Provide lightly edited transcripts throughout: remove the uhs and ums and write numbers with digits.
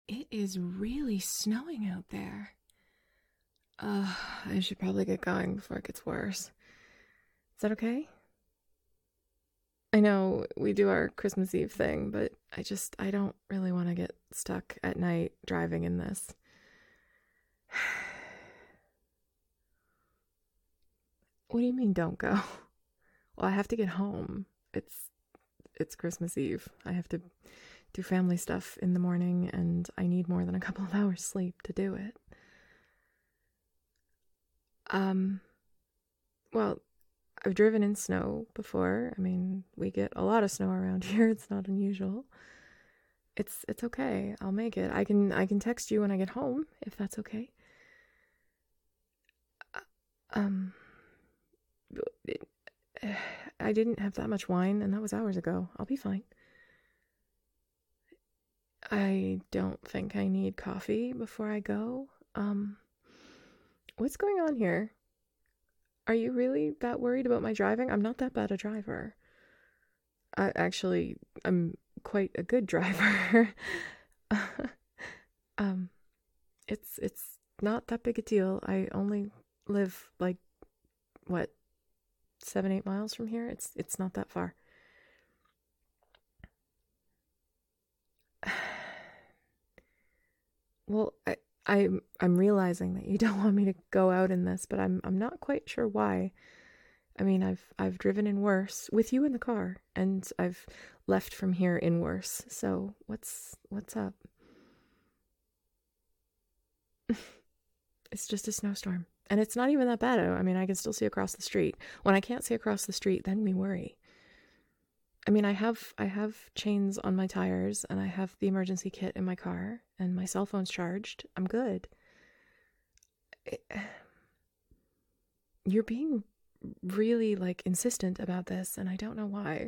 It is really snowing out there. I should probably get going before it gets worse. Is that okay? I know we do our Christmas Eve thing, but I don't really want to get stuck at night driving in this. What do you mean don't go? Well, I have to get home. It's Christmas Eve. I have to do family stuff in the morning and I need more than a couple of hours sleep to do it. Um, well, I've driven in snow before. I mean, we get a lot of snow around here. It's not unusual. It's okay. I'll make it. I can text you when I get home if that's okay. Um I didn't have that much wine and that was hours ago. I'll be fine. I don't think I need coffee before I go. What's going on here? Are you really that worried about my driving? I'm not that bad a driver. I'm quite a good driver. um, it's not that big a deal. I only live like what 7-8 miles from here. It's not that far. Well, I'm realizing that you don't want me to go out in this, but I'm not quite sure why. I mean, I've driven in worse with you in the car, and I've left from here in worse. So what's up? It's just a snowstorm, and it's not even that bad. I mean, I can still see across the street. When I can't see across the street, then we worry. I mean, I have chains on my tires, and I have the emergency kit in my car, and my cell phone's charged. I'm good. You're being really like insistent about this, and I don't know why.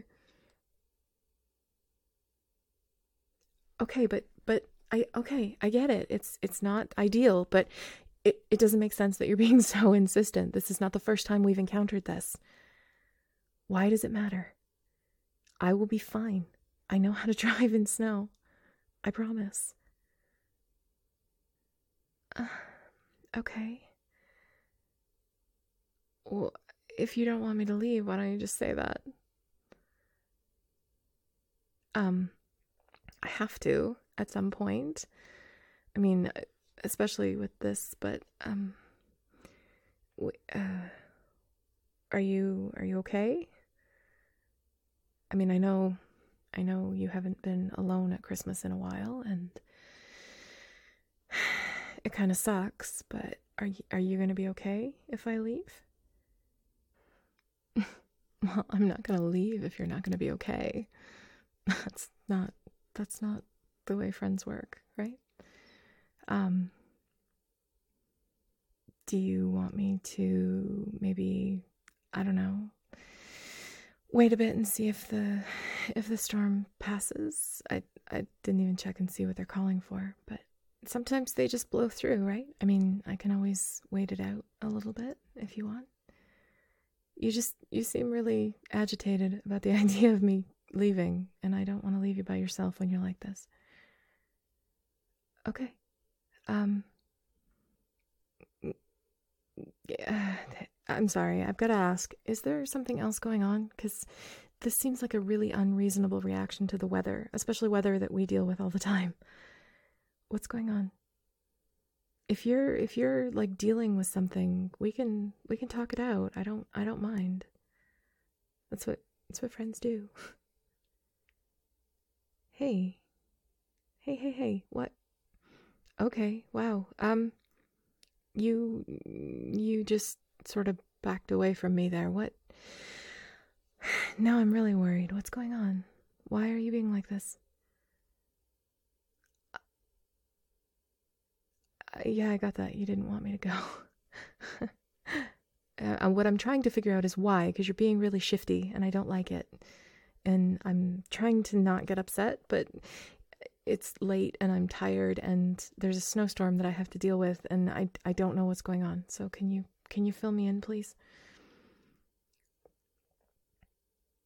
Okay, I get it. It's not ideal, but it doesn't make sense that you're being so insistent. This is not the first time we've encountered this. Why does it matter? I will be fine. I know how to drive in snow. I promise. Uh, okay. Well, if you don't want me to leave, why don't you just say that? Um, I have to at some point. I mean, especially with this, but are you okay? I mean, I know you haven't been alone at Christmas in a while, and it kind of sucks. But are you gonna be okay if I leave? Well, I'm not gonna leave if you're not gonna be okay. That's not that's not the way friends work, right? Um, do you want me to maybe, I don't know, wait a bit and see if the storm passes? I didn't even check and see what they're calling for, but sometimes they just blow through, right? I mean, I can always wait it out a little bit if you want. You seem really agitated about the idea of me leaving, and I don't want to leave you by yourself when you're like this. Okay. Um yeah, I'm sorry. I've got to ask. Is there something else going on? Cuz this seems like a really unreasonable reaction to the weather, especially weather that we deal with all the time. What's going on? If you're like dealing with something, we can talk it out. I don't mind. That's what friends do. Hey. Hey. What? Okay. Wow. You just sort of backed away from me there. What? Now I'm really worried. What's going on? Why are you being like this? Yeah, I got that. You didn't want me to go. What I'm trying to figure out is why, because you're being really shifty and I don't like it. And I'm trying to not get upset, but it's late and I'm tired and there's a snowstorm that I have to deal with and I don't know what's going on. So can you fill me in, please?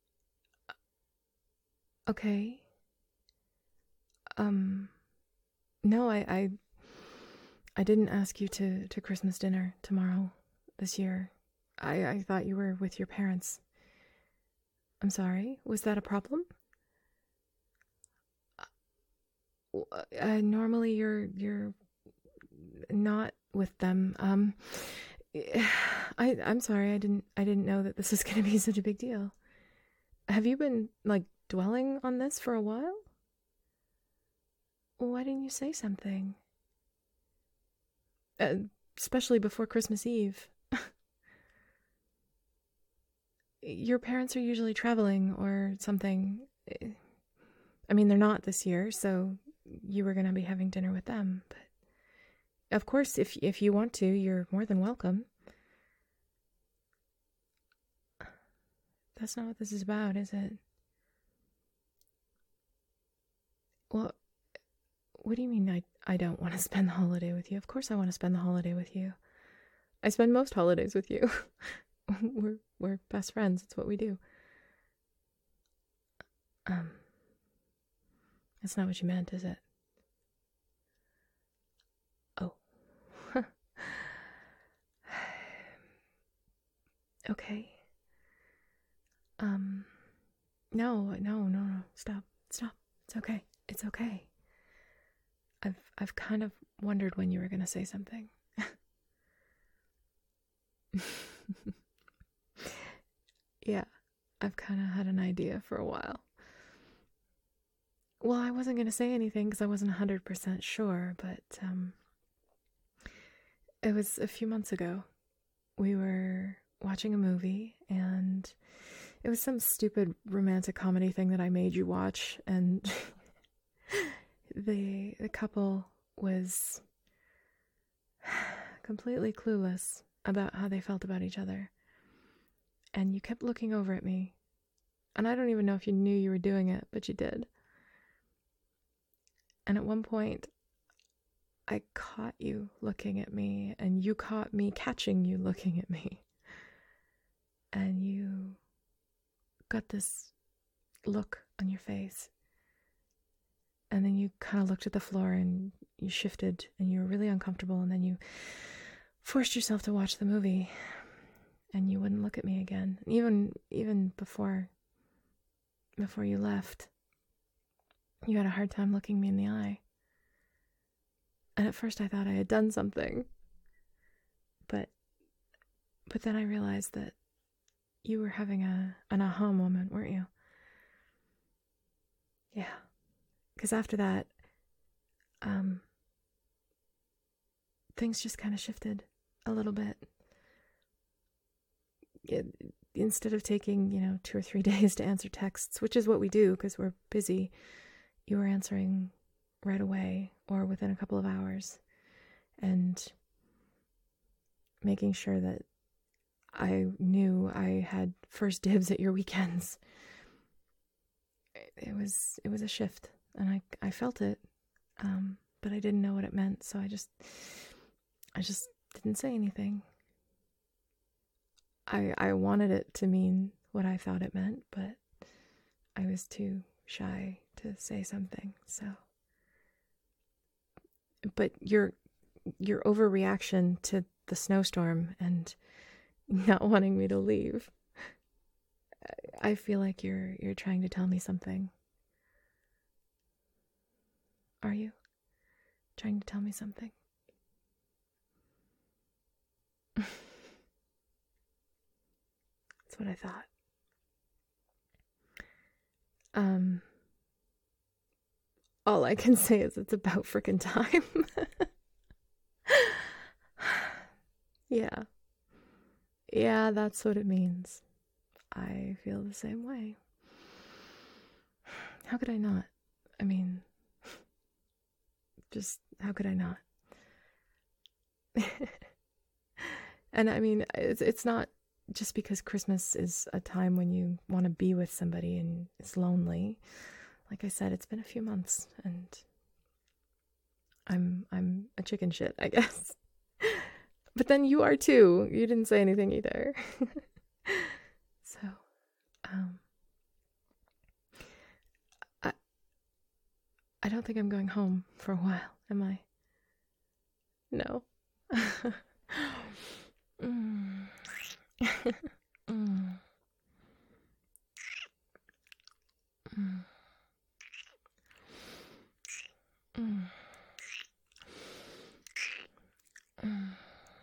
Okay. Um No, I didn't ask you to Christmas dinner tomorrow this year. I thought you were with your parents. I'm sorry. Was that a problem? Normally you're not with them. I'm sorry. I didn't know that this was going to be such a big deal. Have you been like dwelling on this for a while? Why didn't you say something? Uh, Especially before Christmas Eve. Your parents are usually traveling or something. I mean, they're not this year, so you were going to be having dinner with them. But of course, if you want to, you're more than welcome. That's not what this is about, is it? Well, what do you mean I don't want to spend the holiday with you? Of course I want to spend the holiday with you. I spend most holidays with you. We're best friends. It's what we do. That's not what you meant, is it? Oh. Okay. No. Stop. It's okay. It's okay. I've kind of wondered when you were going to say something. Yeah, I've kind of had an idea for a while. Well, I wasn't going to say anything because I wasn't 100% sure, but it was a few months ago. We were watching a movie, and it was some stupid romantic comedy thing that I made you watch, and the couple was completely clueless about how they felt about each other. And you kept looking over at me. And I don't even know if you knew you were doing it, but you did. And at one point, I caught you looking at me, and you caught me catching you looking at me. And you got this look on your face. And then you kind of looked at the floor, and you shifted, and you were really uncomfortable, and then you forced yourself to watch the movie. And you wouldn't look at me again. Even before you left, you had a hard time looking me in the eye. And at first I thought I had done something. But then I realized that you were having an aha moment, weren't you? Yeah. Because after that, things just kind of shifted a little bit. Instead of taking, 2 or 3 days to answer texts, which is what we do because we're busy, you were answering right away or within a couple of hours and making sure that I knew I had first dibs at your weekends. It was a shift, and I felt it, but I didn't know what it meant, so I just didn't say anything. I wanted it to mean what I thought it meant, but I was too shy to say something, so. But your overreaction to the snowstorm and not wanting me to leave, I feel like you're trying to tell me something. Are you trying to tell me something? That's what I thought. All I can say is it's about frickin' time. Yeah, that's what it means. I feel the same way. How could I not? I mean, just how could I not? And I mean, it's not just because Christmas is a time when you want to be with somebody and it's lonely. Like I said, it's been a few months, and I'm a chicken shit, I guess. But then you are too. You didn't say anything either. So, I don't think I'm going home for a while, am I? No. mm. mm. Mm. Mm. Mm.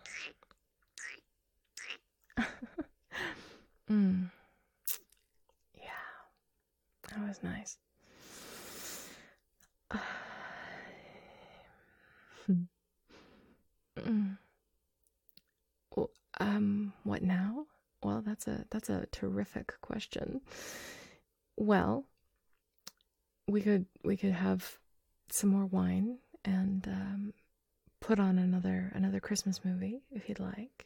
mm. Yeah, that was nice. mm. Well, what now? Well, that's a terrific question. Well, we could have some more wine and put on another Christmas movie if you'd like.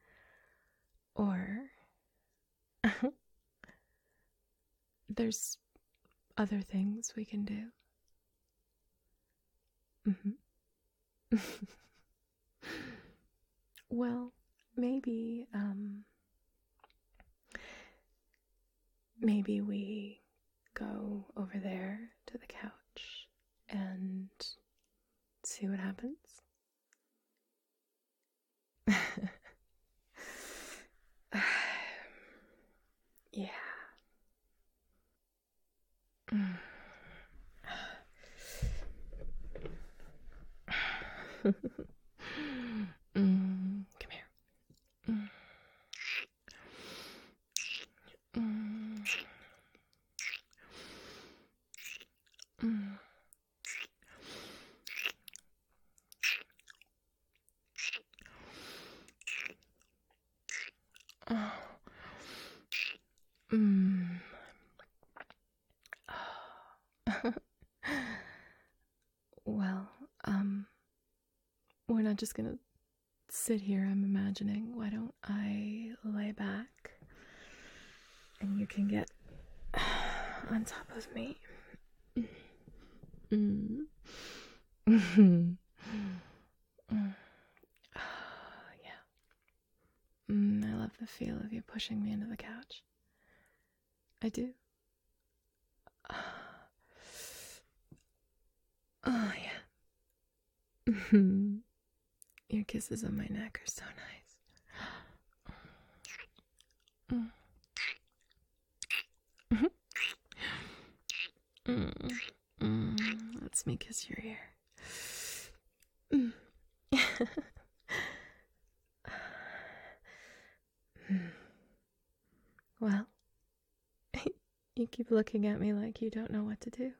Or there's other things we can do. Well, maybe maybe we go over there to the couch and see what happens. Yeah. Come here. Well, we're not just gonna sit here, I'm imagining. Why don't I lay back and you can get on top of me? Yeah. I love the feel of you pushing me into the couch. I do. Oh, yeah. Your kisses on my neck are so nice. Let's me kiss your ear. Well, you keep looking at me like you don't know what to do.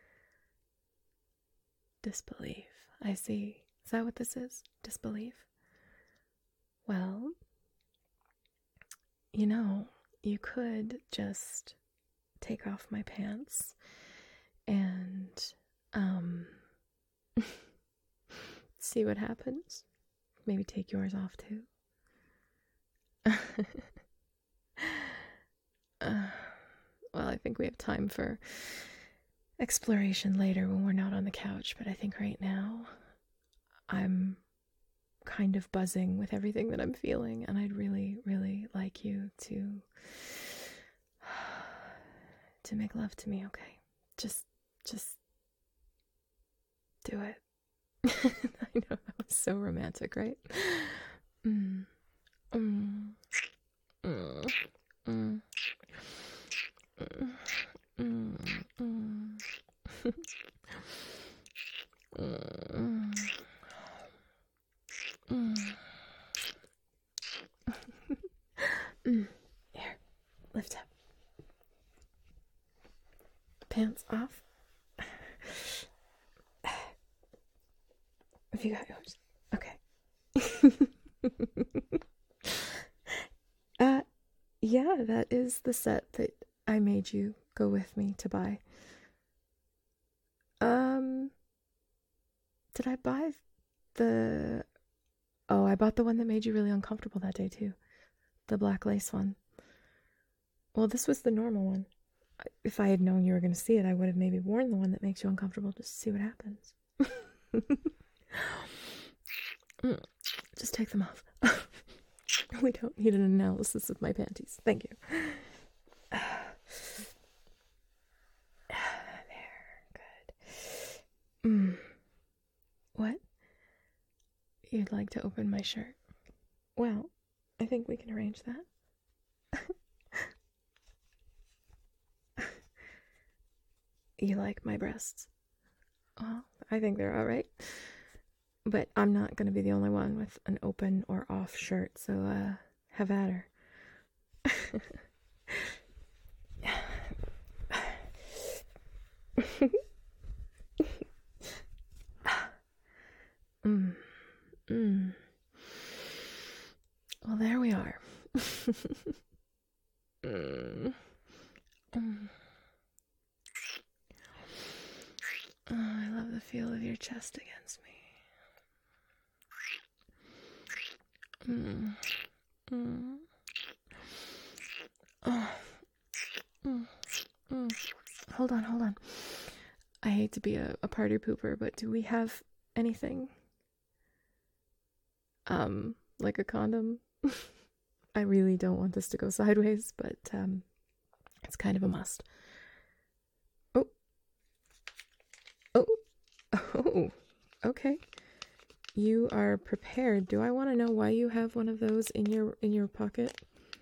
Disbelief. I see. Is that what this is? Disbelief? Well, you could just take off my pants and, see what happens. Maybe take yours off too. Well, I think we have time for exploration later when we're not on the couch, but I think right now I'm kind of buzzing with everything that I'm feeling, and I'd really, really like you to make love to me, okay? Just do it. I know, that was so romantic, right? Here, lift up. Pants off. Have you got yours? Okay. Yeah, that is the set that I made you go with me to buy. Did I buy the... Oh, I bought the one that made you really uncomfortable that day, too. The black lace one. Well, this was the normal one. If I had known you were going to see it, I would have maybe worn the one that makes you uncomfortable just to see what happens. Just take them off. We don't need an analysis of my panties. Thank you. There, good. What? You'd like to open my shirt? Well, I think we can arrange that. You like my breasts? Well, I think they're all right. But I'm not going to be the only one with an open or off shirt, so have at her. Well, there we are. Oh, I love the feel of your chest against me. Hold on. I hate to be a party pooper, but do we have anything? Like a condom? I really don't want this to go sideways, but it's kind of a must. Oh, okay. You are prepared. Do I want to know why you have one of those in your pocket?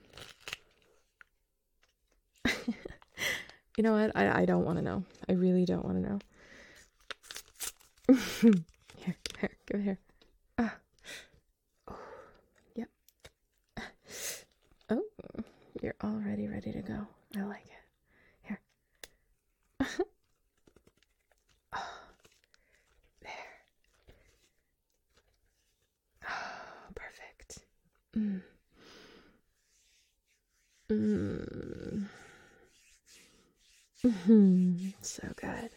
You know what? I don't want to know. I really don't want to know. Here, give it here. Oh, yep. Oh, you're already ready to go. I like it. Here. Oh, there. Oh, perfect. So good.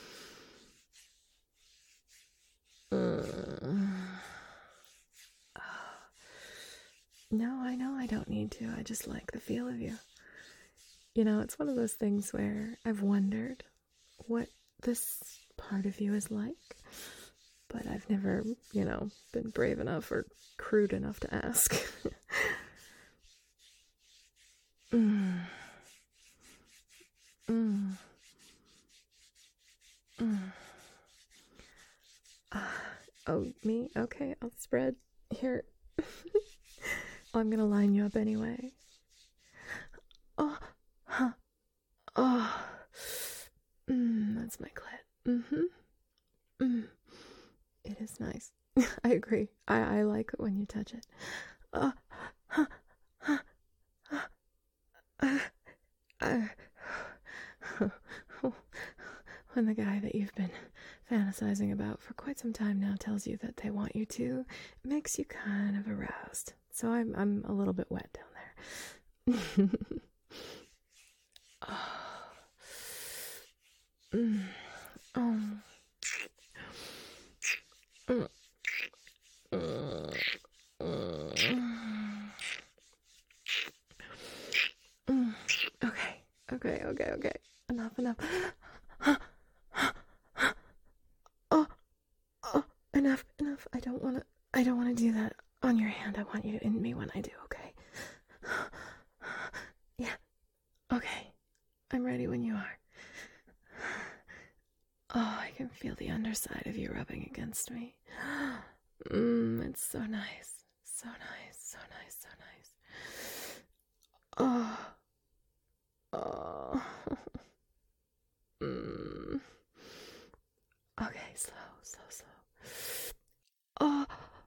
No, I know I don't need to. I just like the feel of you. You know, it's one of those things where I've wondered what this part of you is like, but I've never, been brave enough or crude enough to ask. Oh, me? Okay, I'll spread. Here. I'm gonna line you up anyway. Oh, huh. Oh, that's my clit. It is nice. I agree. I like it when you touch it. When the guy that you've been fantasizing about for quite some time now tells you that they want you to, it makes you kind of aroused. So I'm a little bit wet down there. Okay. Enough. Enough. I don't wanna do that on your hand. I want you to end me when I do, okay? Yeah. Okay. I'm ready when you are. Oh, I can feel the underside of you rubbing against me. It's so nice. So nice. Oh. Okay, slow. Oh.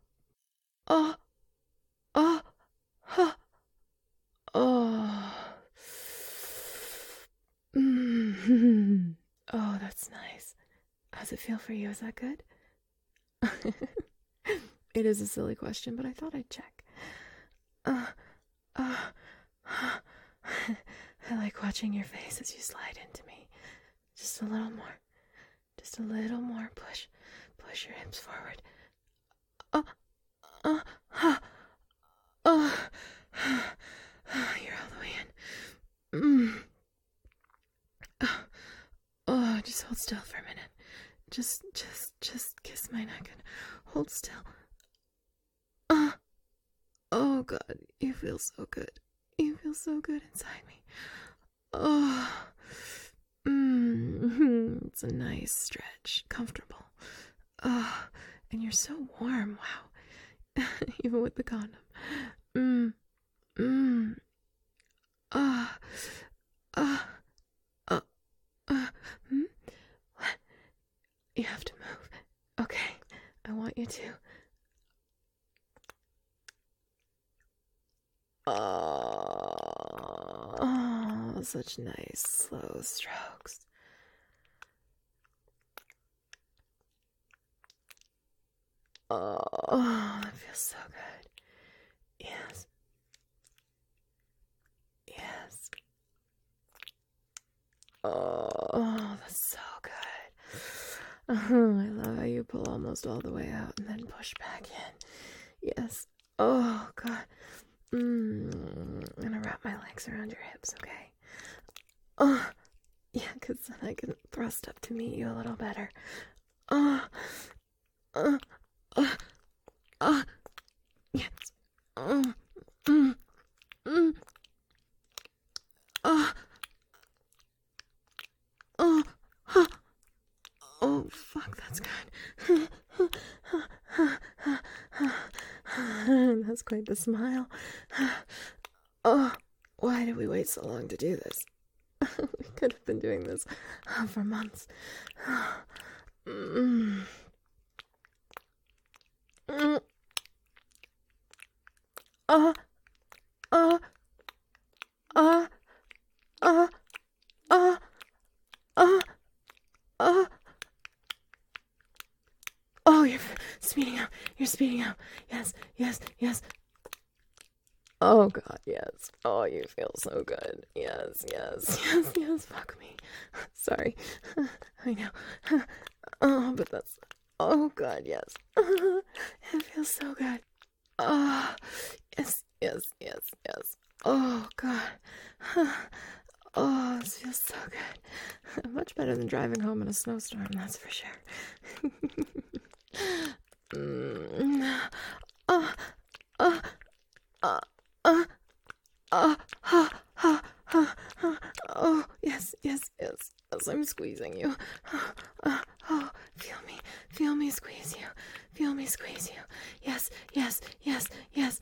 Oh, that's nice. How's it feel for you? Is that good? It is a silly question, but I thought I'd check. I like watching your face as you slide into me. Just a little more. Push your hips forward. You're all the way in. Oh, just hold still for a minute. Just kiss my neck and hold still. Oh God, you feel so good. You feel so good inside me. Oh, it's a nice stretch, comfortable. Oh, you're so warm. Wow. Even with the condom. Mm. Mm. Ah. Hmm? What? You have to move. Okay. I want you to. Oh, such nice, slow strokes. Oh, that feels so good. Yes. Yes. Oh, that's so good. I love how you pull almost all the way out and then push back in. Yes. Oh, God. I'm gonna wrap my legs around your hips, okay? Oh, yeah, because then I can thrust up to meet you a little better. Oh, uh, uh, yes. Oh, mm, mm, oh, oh, oh, oh, fuck, that's good. That's quite the smile. Oh, why did we wait so long to do this? We could have been doing this for months. Mm. Mm. Uh, uh, uh, uh, uh, uh, uh. Oh, you're speeding up. You're speeding up. Yes, yes, yes. Oh, God, yes. Oh, you feel so good. Yes, yes, yes, yes. Fuck me. Sorry. I know. Oh, but that's... Oh, God, yes. It feels so good. Oh, yes, yes, yes, yes. Oh, God. Oh, this feels so good. Much better than driving home in a snowstorm, that's for sure. Oh, oh, oh, oh, oh, oh, yes, yes, yes. As I'm squeezing you. Oh, feel me squeeze you. Feel me squeeze you. Yes, yes, yes, yes.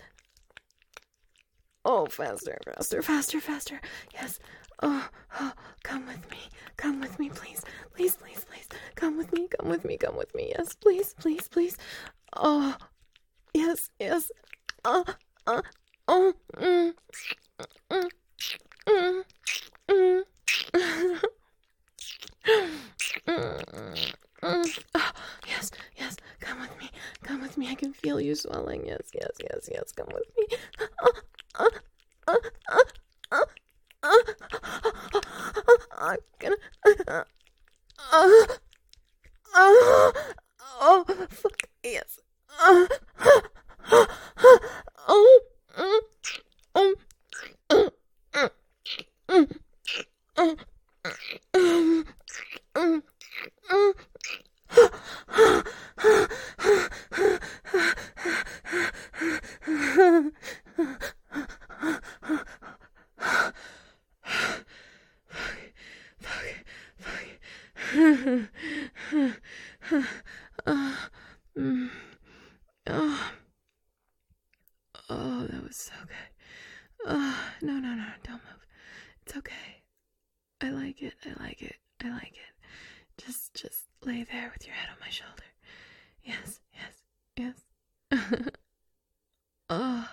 Oh, faster, faster, faster, faster. Yes. Oh, come with me, please. Please, please, please. Come with me, come with me, come with me. Yes, please, please, please. Oh, yes, yes. Oh, mm, mm, mm, mm. Oh, yes, yes, come with me. Come with me. I can feel you swelling. Yes, yes, yes, yes. Come with me. I'm gonna. Oh, fuck. Yes. Oh. Oh, that was so good. No, no, no, don't move. It's okay. I like it. I like it. I like it. Just lay there with your head on my shoulder. Yes, yes, yes. Oh.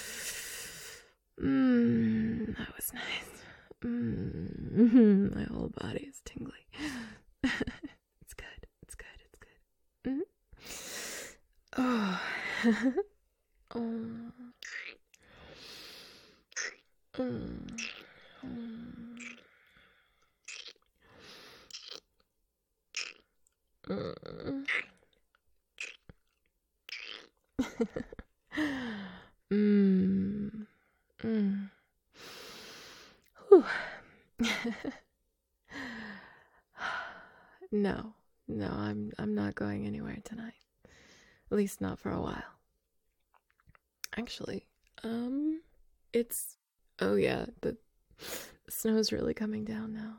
That was nice. My whole body is tingly. It's good. It's good. It's good. Oh. Oh. Whew. No, I'm not going anywhere tonight. At least not for a while. Actually, it's... Oh yeah, the snow's really coming down now.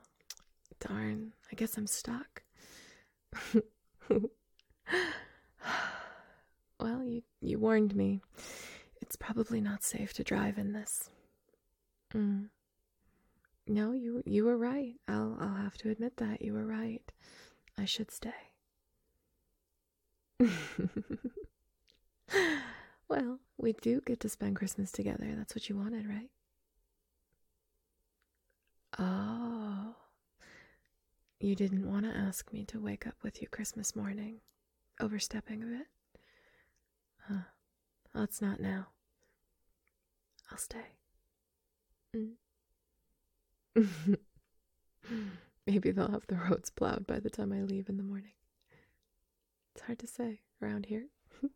Darn, I guess I'm stuck. Well, you warned me. It's probably not safe to drive in this. Mm. No, you were right. I'll have to admit that you were right. I should stay. Well, we do get to spend Christmas together. That's what you wanted, right? Oh, you didn't want to ask me to wake up with you Christmas morning. Overstepping a bit? Huh. Let's not now. I'll stay. Mm. Maybe they'll have the roads plowed by the time I leave in the morning. It's hard to say around here.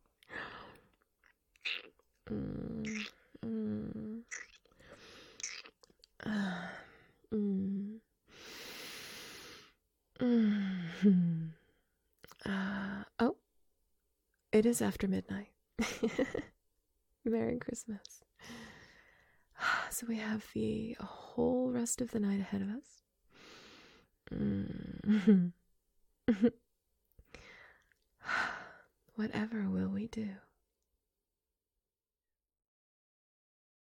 mm. Mm. Mm. Mm. Oh, it is after midnight. Merry Christmas. So we have the whole rest of the night ahead of us. Whatever will we do?